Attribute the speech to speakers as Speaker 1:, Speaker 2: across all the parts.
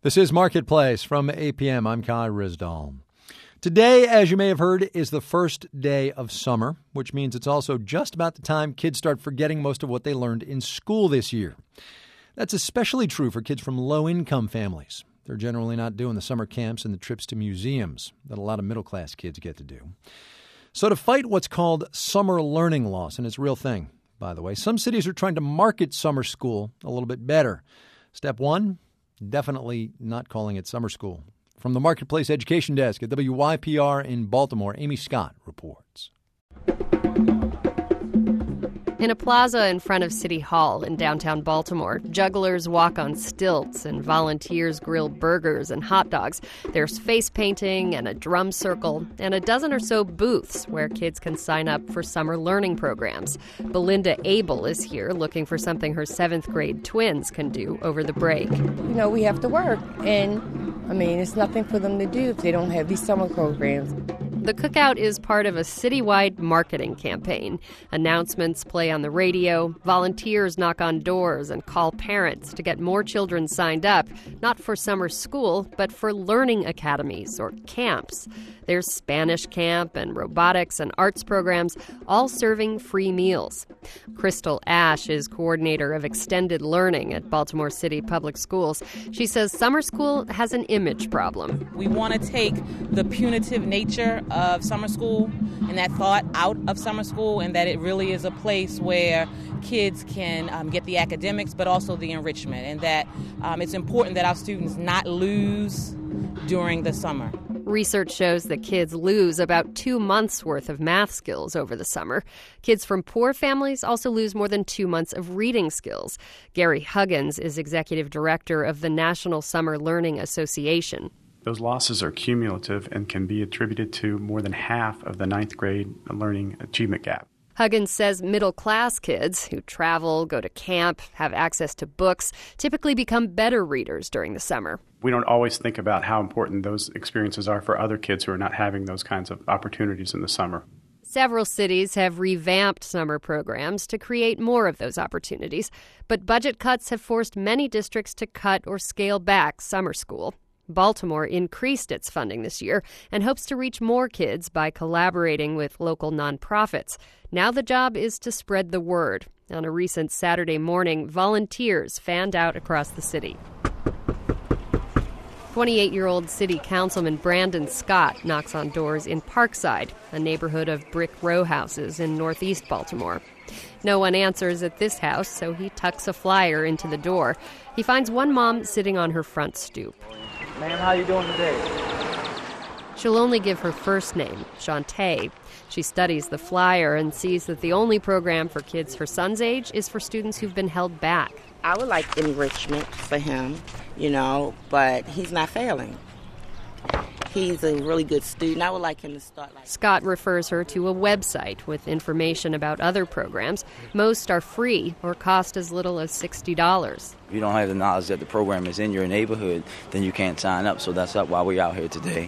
Speaker 1: This is Marketplace from APM. I'm Kai Rizdal. Today, as you may have heard, is the first day of summer, which means it's also just about the time kids start forgetting most of what they learned in school this year. That's especially true for kids from low-income families. They're generally not doing the summer camps and the trips to museums that a lot of middle-class kids get to do. So to fight what's called summer learning loss, and it's a real thing, by the way, some cities are trying to market summer school a little bit better. Step one, definitely not calling it summer school. From the Marketplace Education Desk at WYPR in Baltimore, Amy Scott reports.
Speaker 2: In a plaza in front of City Hall in downtown Baltimore, jugglers walk on stilts and volunteers grill burgers and hot dogs. There's face painting and a drum circle and a dozen or so booths where kids can sign up for summer learning programs. Belinda Abel is here looking for something her 7th grade twins can do over the break.
Speaker 3: You know, we have to work, and it's nothing for them to do if they don't have these summer programs.
Speaker 2: The cookout is part of a citywide marketing campaign. Announcements play on the radio, volunteers knock on doors and call parents to get more children signed up, not for summer school, but for learning academies or camps. There's Spanish camp and robotics and arts programs, all serving free meals. Crystal Ash is coordinator of extended learning at Baltimore City Public Schools. She says summer school has an image problem.
Speaker 4: We want to take the punitive nature of summer school and that thought out of summer school, and that it really is a place where kids can get the academics but also the enrichment, and that it's important that our students not lose during the summer.
Speaker 2: Research shows that kids lose about 2 months' worth of math skills over the summer. Kids from poor families also lose more than 2 months of reading skills. Gary Huggins is executive director of the National Summer Learning Association.
Speaker 5: Those losses are cumulative and can be attributed to more than half of the 9th grade learning achievement gap.
Speaker 2: Huggins says middle-class kids who travel, go to camp, have access to books, typically become better readers during the summer.
Speaker 5: We don't always think about how important those experiences are for other kids who are not having those kinds of opportunities in the summer.
Speaker 2: Several cities have revamped summer programs to create more of those opportunities, but budget cuts have forced many districts to cut or scale back summer school. Baltimore increased its funding this year and hopes to reach more kids by collaborating with local nonprofits. Now the job is to spread the word. On a recent Saturday morning, volunteers fanned out across the city. 28-year-old City Councilman Brandon Scott knocks on doors in Parkside, a neighborhood of brick row houses in northeast Baltimore. No one answers at this house, so he tucks a flyer into the door. He finds one mom sitting on her front stoop.
Speaker 6: Ma'am, how you doing today?
Speaker 2: She'll only give her first name, Shantae. She studies the flyer and sees that the only program for kids her son's age is for students who've been held back.
Speaker 7: I would like enrichment for him, but he's not failing. He's a really good student. I would like him to start
Speaker 2: Scott refers her to a website with information about other programs. Most are free or cost as little as $60.
Speaker 6: If you don't have the knowledge that the program is in your neighborhood, then you can't sign up. So that's why we're out here today.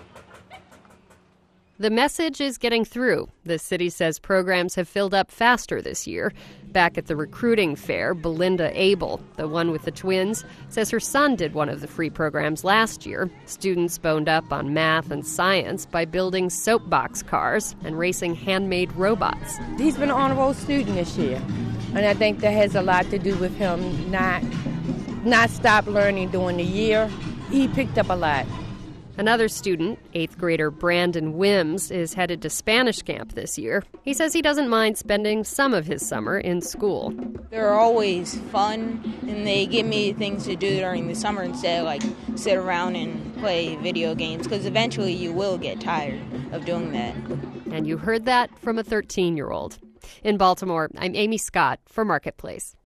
Speaker 2: The message is getting through. The city says programs have filled up faster this year. Back at the recruiting fair, Belinda Abel, the one with the twins, says her son did one of the free programs last year. Students boned up on math and science by building soapbox cars and racing handmade robots.
Speaker 3: He's been an honor roll student this year, and I think that has a lot to do with him not stop learning during the year. He picked up a lot.
Speaker 2: Another student, 8th grader Brandon Wims, is headed to Spanish camp this year. He says he doesn't mind spending some of his summer in school.
Speaker 8: They're always fun, and they give me things to do during the summer instead of sit around and play video games, because eventually you will get tired of doing that.
Speaker 2: And you heard that from a 13-year-old. In Baltimore, I'm Amy Scott for Marketplace.